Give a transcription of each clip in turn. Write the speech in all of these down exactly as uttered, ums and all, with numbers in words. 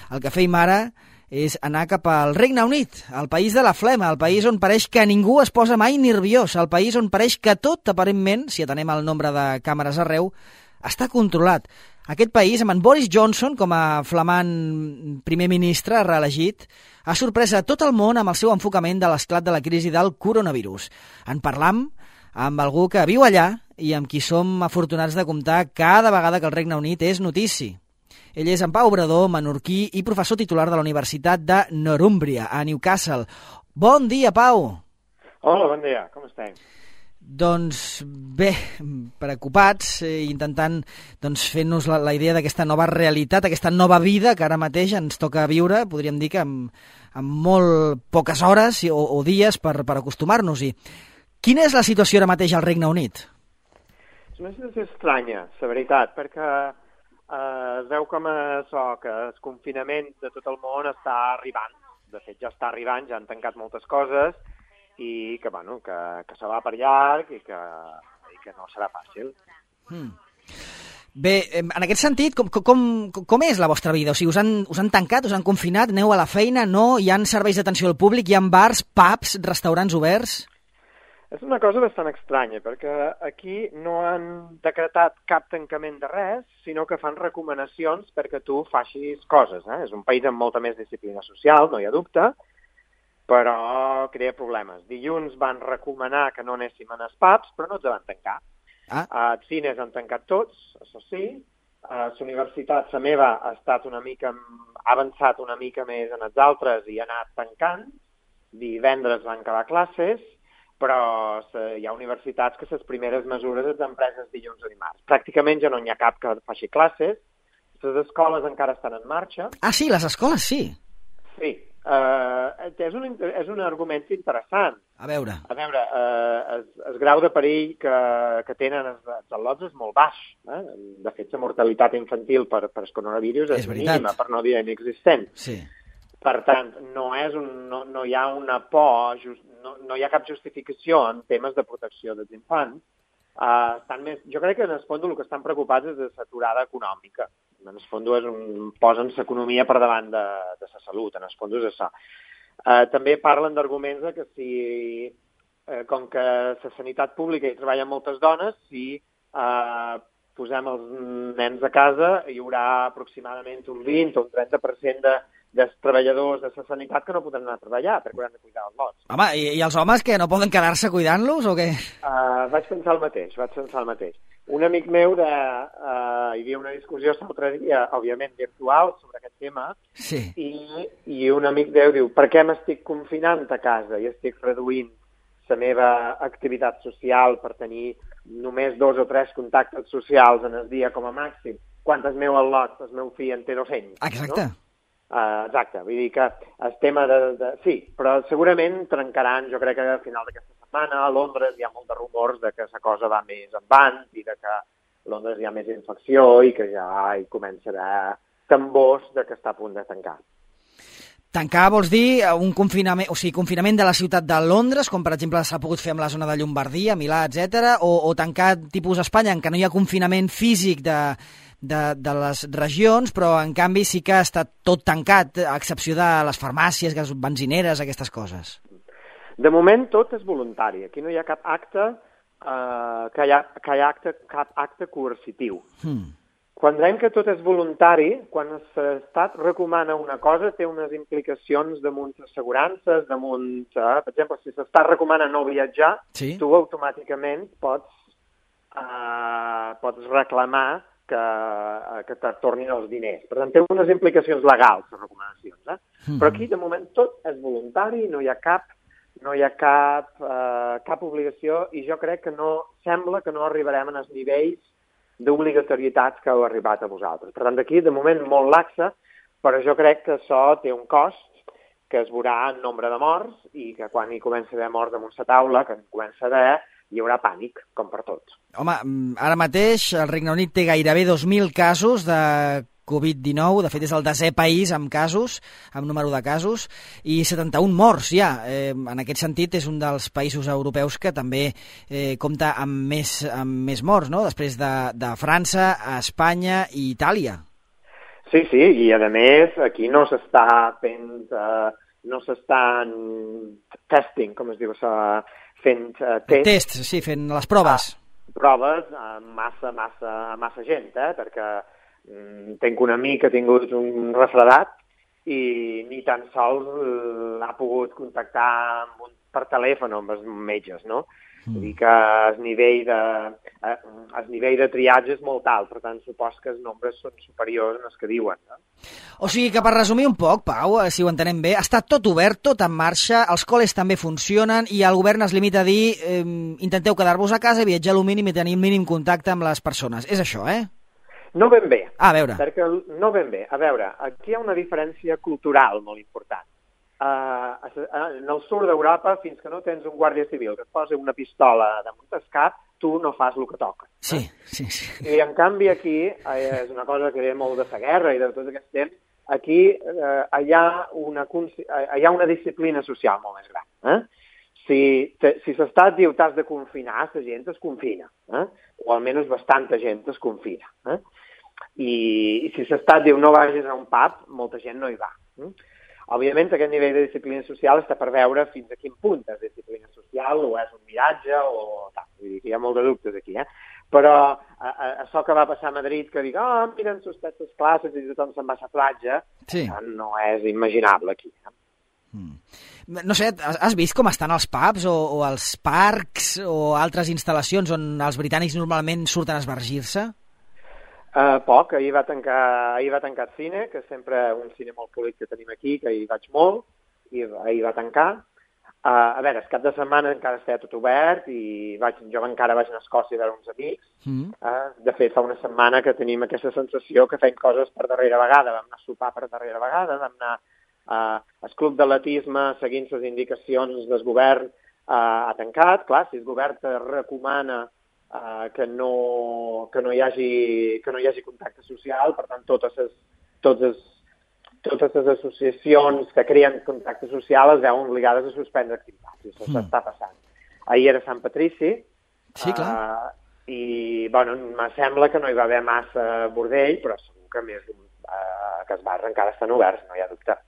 El que fem ara és anar cap al Regne Unit, el país de la flema, el país on pareix que ningú es posa mai nerviós, el país on pareix que tot, aparentment, si atenem el nombre de càmeres arreu, està controlat. Aquest país, amb en Boris Johnson com a flamant primer ministre reelegit, ha sorprès a tot el món amb el seu enfocament de l'esclat de la crisi del coronavirus. En parlam amb algú que viu allà i amb qui som afortunats de comptar cada vegada que el Regne Unit és notícia. Ell és en Pau Obrador, menorquí i professor titular de la Universitat de Northumbria, a Newcastle. Bon dia, Pau! Hola, bon dia, com estem? Doncs bé, preocupats, eh, intentant doncs, fer-nos la, la idea d'aquesta nova realitat, aquesta nova vida que ara mateix ens toca viure, podríem dir que amb, amb molt poques hores o, o dies per, per acostumar-nos-hi. Quina és la situació ara mateix al Regne Unit? És una situació estranya, la veritat, perquè eh, es veu com això, que el confinament de tot el món està arribant. De fet, ja està arribant, ja han tancat moltes coses, i que, bueno, que, que se va per llarg i que, i que no serà fàcil. Hmm. Bé, en aquest sentit, com, com, com és la vostra vida? O sigui, us han, us han tancat, us han confinat, aneu a la feina, no? Hi ha serveis d'atenció al públic, hi ha bars, pubs, restaurants oberts? És una cosa bastant estranya, perquè aquí no han decretat cap tancament de res, sinó que fan recomanacions perquè tu facis coses. Eh? És un país amb molta més disciplina social, no hi ha dubte, però crea problemes. Dilluns van recomanar que no anéssim als pubs, però no ens van tancar. Ah. Els cines han tancat tots, això sí. La universitat, la meva, ha estat una mica, ha avançat una mica més en els altres i ha anat tancant. Divendres van acabar classes, però hi ha universitats que les primeres mesures les han pres els dilluns o dimarts. Pràcticament ja no n'hi ha cap que faci classes. Les escoles encara estan en marxa. Ah, sí, les escoles sí. Sí. Uh, és, un, és un argument interessant. A veure. A veure, uh, el, el grau de perill que, que tenen els, els al·lots és molt baix. Eh? De fet, la mortalitat infantil per, per el coronavirus és, és mínima, per no dir inexistent. Sí. Per tant, no, és un, no, no hi ha una por, just, no, no hi ha cap justificació en temes de protecció dels infants. Uh, estan més, jo crec que en el fons el que estan preocupats és de l'aturada econòmica. En el fons és un, posen l'economia per davant de, de la salut, en el fons és això. Uh, també parlen d'arguments de que si, uh, com que la sanitat pública hi treballen moltes dones, si uh, posem els nens a casa hi haurà aproximadament un vint o un trenta per cent de dels treballadors de la sanitat que no podran anar a treballar perquè hauran de cuidar els lots. Home, i, i els homes que no poden quedar-se cuidant-los o què? Uh, vaig pensar el mateix, vaig pensar el mateix. Un amic meu, de, uh, hi havia una discussió l'altre dia, òbviament virtual, sobre aquest tema, sí. i, i un amic meu diu, per què m'estic confinant a casa i estic reduint la meva activitat social per tenir només dos o tres contactes socials en el dia com a màxim, quan el meu al·lot, el meu fill en té dos-cents. Exacte. No? Uh, exacte, vull dir que el tema de, de... Sí, però segurament trencaran, jo crec que a final d'aquesta setmana a Londres hi ha molts de rumors de que la cosa va més endavant i de que a Londres hi ha més infecció i que ja hi començarà tambors de que està a punt de tancar. Tancar vols dir un confinament, o sigui, confinament de la ciutat de Londres, com per exemple s'ha pogut fer amb la zona de Llombardia, Milà, etcètera, o, o tancar tipus Espanya, en què no hi ha confinament físic de, de, de les regions, però en canvi sí que està tot tancat, a excepció de les farmàcies, les benzineres, aquestes coses. De moment tot és voluntari. Aquí no hi ha cap acte, uh, que hi ha, que hi ha acte, cap acte coercitiu. Hmm. Quan diem que tot és voluntari, quan l'Estat recomana una cosa, té unes implicacions damunt assegurances, damunt... Eh, per exemple, si l'Estat recomana no viatjar, sí. Tu automàticament pots, eh, pots reclamar que, que te tornin els diners. Per tant, té unes implicacions legals, les recomanacions. Eh? Mm-hmm. Però aquí, de moment, tot és voluntari, no hi ha cap, no hi ha cap, eh, cap obligació, i jo crec que no sembla que no arribarem als nivells d'obligatorietats que heu arribat a vosaltres. Per tant, aquí, de moment, molt laxa, però jo crec que això té un cost que es veurà en nombre de morts i que quan hi comença a haver morts damunt la taula, que comença a haver, hi haurà pànic, com per tots. Home, ara mateix el Regne Unit té gairebé dos mil casos de covid dinou, de fet és el desè país amb casos, amb número de casos, i setanta-un morts ja. Eh, en aquest sentit és un dels països europeus que també eh, compta amb més, amb més morts, no? Després de, de França, Espanya i Itàlia. Sí, sí, i a més aquí no s'està fent, uh, no s'estan testing, com es diu, fent uh, tests. Tests, sí, fent les proves. Uh, proves amb massa, massa, massa gent, eh? Perquè um, tinc un amic que ha tingut un refredat i ni tan sols uh, ha pogut contactar amb un, per telèfon amb els metges, no? Vull dir que el nivell de, eh, el nivell de triatge és molt alt, per tant, supos que els nombres són superiors als que diuen. No? O sigui que, per resumir un poc, Pau, si ho entenem bé, està tot obert, tot en marxa, els col·les també funcionen i el govern es limita a dir eh, intenteu quedar-vos a casa, viatjar el mínim i tenir el mínim contacte amb les persones. És això, eh? No ben bé. Ah, a veure. Perquè, no ben bé. A veure, aquí hi ha una diferència cultural molt important. Uh, en el sud d'Europa, fins que no tens un guàrdia civil que et posa una pistola damunt el cap, tu no fas el que toca. Eh? Sí, sí, sí. I en canvi aquí, eh, és una cosa que ve molt de la guerra i de tot aquest temps, aquí eh, hi, ha una, hi ha una disciplina social molt més gran. Eh? Si, te, si l'estat diu t'has de confinar, la gent es confina. Eh? O almenys bastanta gent es confina. Eh? I, I si l'estat diu no vagis a un pub, molta gent no hi va. Eh? Òbviament, aquest nivell de disciplina social està per veure fins a quin punt és disciplina social o és un miratge o tal. Vull dir que hi ha molt de dubtes aquí, eh? Però a, a, això que va passar a Madrid, que dic, oh, mira, han suspès les classes i tothom se'n va a la platja, sí. No és imaginable aquí. Eh? Mm. No sé, has vist com estan els pubs o, o els parcs o altres instal·lacions on els britànics normalment surten a esbargir-se? Uh, poc, ahir va tancar ahir va tancar el cine, que és sempre un cine molt polit que tenim aquí, que hi vaig molt, i ahir va tancar. Uh, a veure, el cap de setmana encara està tot obert i vaig, jo encara vaig anar a Escòcia a veure uns amics. Mm. Uh, de fet, fa una setmana que tenim aquesta sensació que fem coses per darrera vegada. Vam anar a sopar per darrera vegada, vam anar uh, al club d'atletisme seguint les indicacions del govern, uh, ha tancat. Clar, si el govern te recomana Uh, que, no, que, no hi hagi, que no hi hagi contacte social, per tant, totes les, totes, totes les associacions que creen contacte social es veuen obligades a suspendre activitats, i això mm. s'està passant. Ahir era Sant Patrici, sí, clar. Uh, i bueno, me sembla que no hi va haver massa bordell, però segur que més uh, que els bars encara estan oberts, no hi ha dubte.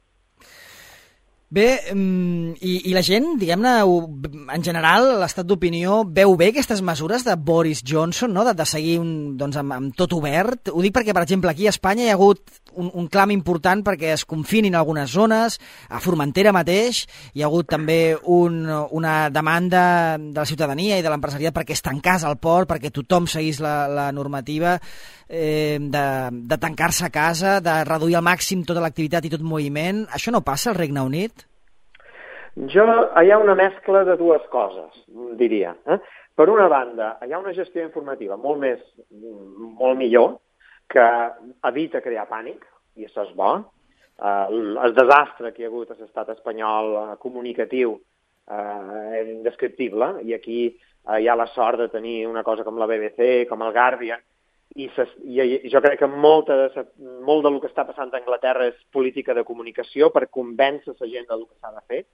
Bé, i, i la gent, diguem-ne, en general, l'estat d'opinió, veu bé aquestes mesures de Boris Johnson, no? de, de seguir un, doncs, amb, amb tot obert? Ho dic perquè, per exemple, aquí a Espanya hi ha hagut un, un clam important perquè es confinin algunes zones, a Formentera mateix, hi ha hagut també un, una demanda de la ciutadania i de l'empresariat perquè es tancés el port, perquè tothom seguís la, la normativa, eh, de, de tancar-se a casa, de reduir al màxim tota l'activitat i tot moviment. Això no passa al Regne Unit? Jo, hi ha una mescla de dues coses, diria. Eh? Per una banda, hi ha una gestió informativa molt més, molt millor, que evita crear pànic, i això és bo. Uh, el desastre que hi ha hagut a l'estat espanyol uh, comunicatiu uh, és indescriptible, i aquí uh, hi ha la sort de tenir una cosa com la B B C, com el Guardian, i, ses, i jo crec que molta de, molt del que està passant a Anglaterra és política de comunicació per convèncer la gent del que s'ha de fer.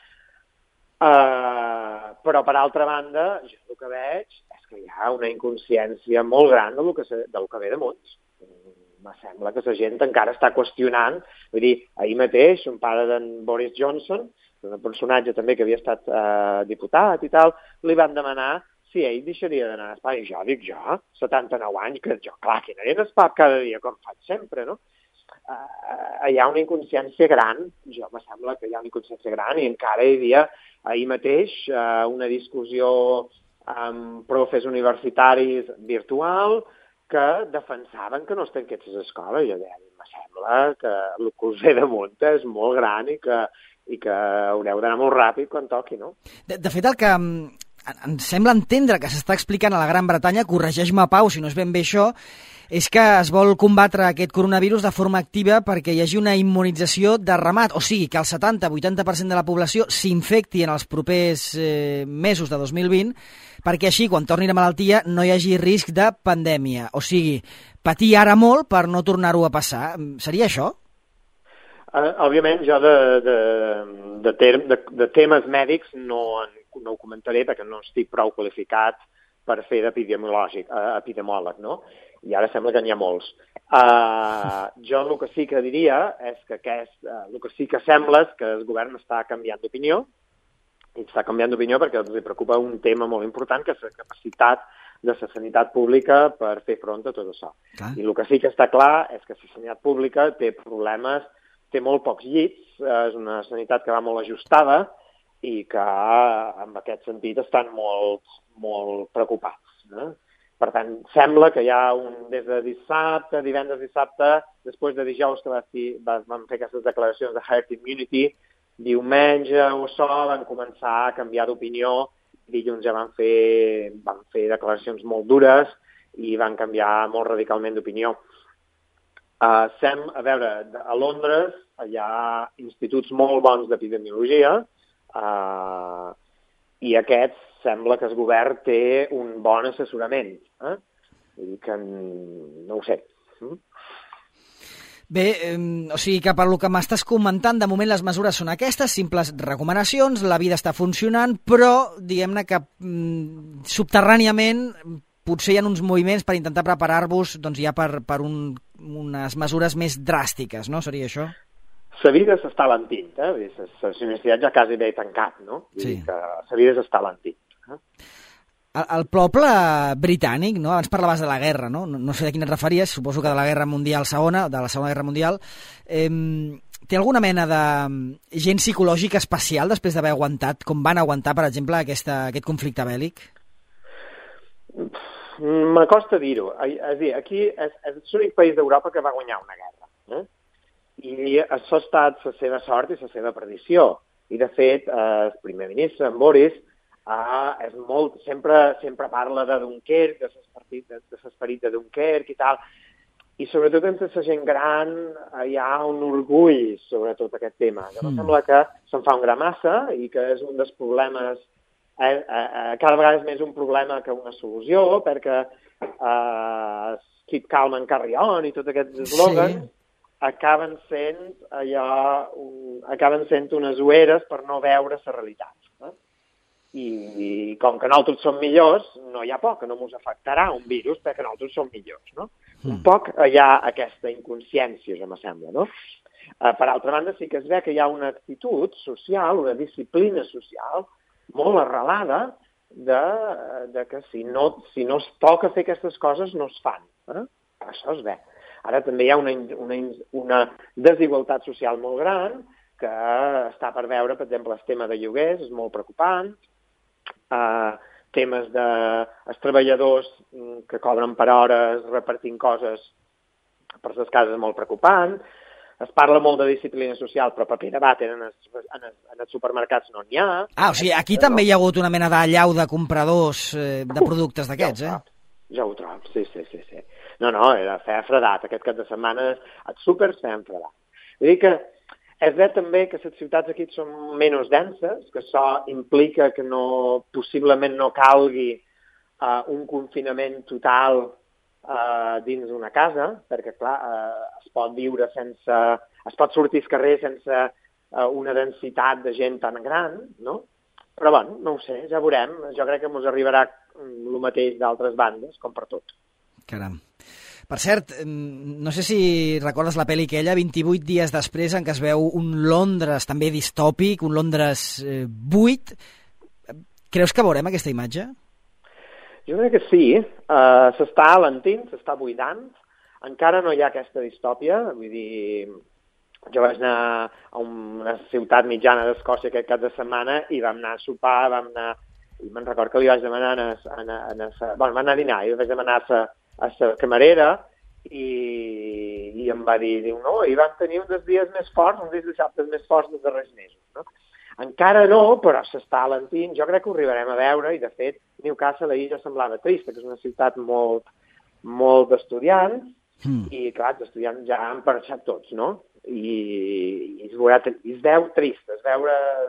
Uh, però, per altra banda, jo el que veig és que hi ha una inconsciència molt gran del que, se, del que ve de munts. Me sembla que la gent encara està qüestionant. Vull dir, ahir mateix, un pare d'en Boris Johnson, un personatge també que havia estat uh, diputat i tal, li van demanar si ell deixaria d'anar a Espanya. I jo dic, jo, setanta-nou anys, que jo, clar, que anaré a Espanya cada dia, com faig sempre, no? Uh, hi ha una inconsciència gran, jo me sembla que hi ha una inconsciència gran, i encara hi havia ahir mateix uh, una discussió amb profes universitaris virtual que defensaven que no es tanqués les escoles. Jo deia, me sembla que el que us ve damunt és molt gran i que, i que haureu d'anar molt ràpid quan toqui, no? De, de fet, el que em sembla entendre que s'està explicant a la Gran Bretanya, corregeix-me, Pau, si no és ben bé això, és que es vol combatre aquest coronavirus de forma activa perquè hi hagi una immunització de ramat, o sigui, que el setanta a vuitanta per cent de la població s'infecti en els propers eh, mesos de dos mil vint, perquè així, quan torni la malaltia, no hi hagi risc de pandèmia. O sigui, patir ara molt per no tornar-ho a passar. Seria això? Uh, òbviament, jo de, de, de, ter, de, de temes mèdics no, en, no ho comentaré perquè no estic prou qualificat per fer d'epidemiològic, uh, epidemiòleg, no? I ara sembla que n'hi ha molts. Uh, jo el que sí que diria és que aquest, uh, el que sí que sembla és que el govern està canviant d'opinió, i està canviant d'opinió perquè els preocupa un tema molt important, que és la capacitat de la sanitat pública per fer front a tot això. Ah. I el que sí que està clar és que la sanitat pública té problemes, té molt pocs llits, és una sanitat que va molt ajustada i que en aquest sentit estan molt, molt preocupats. Eh? Per tant, sembla que hi ha un, des de dissabte, divendres dissabte, després de dijous que va dir, van fer aquestes declaracions de herd immunity, diumenge o so van començar a canviar d'opinió, dilluns ja van fer, van fer declaracions molt dures i van canviar molt radicalment d'opinió. Uh, sem, a veure, a Londres hi ha instituts molt bons d'epidemiologia uh, i aquests sembla que el govern té un bon assessorament. Eh? Vull dir que no ho sé. Mm? Bé, eh, o sigui que per lo que m'estàs comentant, de moment les mesures són aquestes, simples recomanacions, la vida està funcionant, però diguem-ne que mm, subterràniament potser hi ha uns moviments per intentar preparar-vos doncs, ja per, per un, unes mesures més dràstiques, no? Seria això? La vida s'està lentint, eh? La universitat ja quasi bé tancat, no? Vull sí. dir que la vida s'està lentint. Eh? El, el poble britànic, no? Abans parlaves de la guerra, no? no? No sé de quina et referies, suposo que de la Guerra Mundial Segona, de la Segona Guerra Mundial. Eh, té alguna mena de gent psicològica especial després d'haver aguantat, com van aguantar, per exemple, aquesta, aquest conflicte bèl·lic? M'acosta dir-ho. És a dir, aquí és, és l'únic país d'Europa que va guanyar una guerra. Eh? I això ha estat la seva sort i la seva perdició. I, de fet, el primer ministre, en Boris, eh, és molt, sempre, sempre parla de Dunkerque, de l'esperit de Dunkerque i tal. I, sobretot, entre la gent gran hi ha un orgull sobre tot aquest tema. Que mm. sembla que se'n fa un gra massa i que és un dels problemes, eh, eh, cada vegada és més un problema que una solució, perquè eh, keep calm and carry on i tots aquests eslògans, sí. acaben sent allò, un, acaben sent unes ueres per no veure la realitat. Eh? I, I com que nosaltres som millors, no hi ha por, que no ens afectarà un virus perquè nosaltres som millors. No? Mm. Un poc hi ha aquesta inconsciència, ja me sembla. No? Uh, per altra banda, sí que es ve que hi ha una actitud social, una disciplina social molt arrelada de, de que si no, si no es toca fer aquestes coses no es fan. Eh? Això es ve. Ara també hi ha una, una, una desigualtat social molt gran que està per veure, per exemple, el tema de lloguers, és molt preocupant, uh, temes de els treballadors que cobren per hores repartint coses per les cases és molt preocupant, es parla molt de disciplina social, però paper de vàter en els, en, els, en els supermercats no n'hi ha. Ah, o sigui, aquí també hi ha hagut una mena d'allau de compradors eh, de productes d'aquests, eh? Ja ho trobo, sí, sí, sí, sí. No, no, era feia fredat. Aquest cap de setmana els súpers feien fredat. Vull dir que és bé també que les ciutats aquí són menys denses, que això implica que no, possiblement no calgui uh, un confinament total uh, dins d'una casa, perquè, clar, uh, es pot viure sense... es pot sortir al carrer sense uh, una densitat de gent tan gran, no? Però, bueno, no ho sé, ja veurem. Jo crec que ens arribarà el mateix d'altres bandes, com per tot. Caram. Per cert, no sé si recordes la pel·li aquella, vint-i-vuit dies després, en què es veu un Londres també distòpic, un Londres eh, buit. Creus que veurem aquesta imatge? Jo crec que sí. Uh, s'està alentint, s'està buidant. Encara no hi ha aquesta distòpia. Vull dir, jo vaig anar a una ciutat mitjana d'Escòcia aquest cap de setmana i vam anar a sopar, vam anar... I me'n record que li vaig demanar a, a, a, a, a, bueno, vam anar a dinar i vaig demanar a a la camarera i, i em va dir, diu, no, i van tenir un dels dies més forts, un dels dissabtes més forts dels darrers mesos. No? Encara no, però s'està alentint, jo crec que ho arribarem a veure, i de fet Newcastle ahir ja semblava trista, que és una ciutat molt, molt d'estudiants, mm. i clar, els estudiants ja han marxat tots, no? I, i es, veurà, es veu trist, es veu,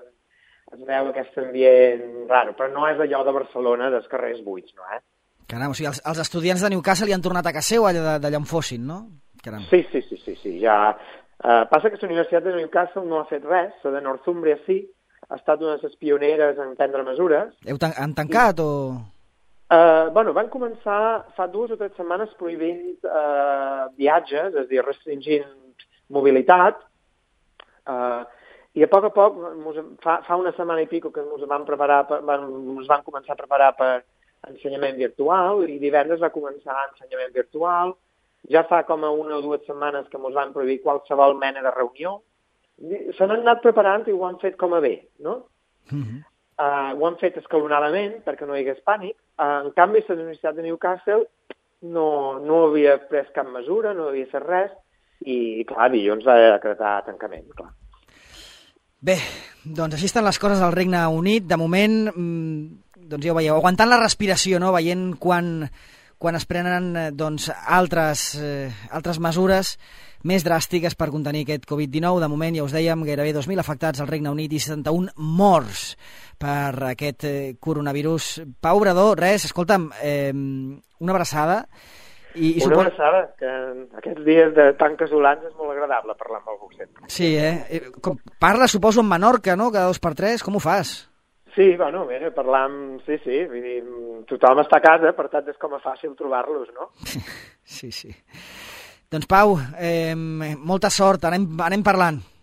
es veu aquest ambient raro, però no és allò de Barcelona dels carrers buits, no, eh? Caram, o sigui, els, els estudiants de Newcastle hi han tornat a casa seu, allà d'allà on fossin, no? Caram. Sí, sí, sí, sí, sí, ja... Uh, passa que la Universitat de Newcastle no ha fet res, la de Northumbria sí, ha estat una de les pioneres en prendre mesures. Heu tan han tancat I... o...? Uh, bueno, van començar fa dues o tres setmanes prohibint uh, viatges, és a dir, restringint mobilitat, uh, i a poc a poc, mos, fa, fa una setmana i pico que ens van, preparar, van, ens van començar a preparar per ensenyament virtual, i divendres va començar ensenyament virtual, ja fa com a una o dues setmanes que ens van prohibir qualsevol mena de reunió. Se n'han anat preparant i ho han fet com a bé, no? Mm-hmm. Uh, ho han fet escalonadament perquè no hi hagués pànic. Uh, en canvi, la Universitat de Newcastle no, no havia pres cap mesura, no havia fet res, i, clar, dilluns va decretar tancament, clar. Bé, doncs així estan les coses al Regne Unit. De moment, doncs ja ho veieu, aguantant la respiració, no? Veient quan, quan es prenen doncs, altres, eh, altres mesures més dràstiques per contenir aquest covid dinou. De moment, ja us dèiem, gairebé dos mil afectats al Regne Unit i setanta-un morts per aquest eh, coronavirus. Pau Obrador, res, escolta'm, eh, una abraçada. I, i una supos... abraçada, que aquests dies de tan casolans és molt agradable parlar amb algú sempre. Sí, eh? Com, parla, suposo, en Menorca, no?, cada dos per tres, com ho fas? Sí, bueno, mira, parlar amb... Sí, sí, vull dir, tothom està a casa, per tant és com a fàcil trobar-los, no? Sí, sí. Doncs Pau, eh, molta sort, anem, anem parlant.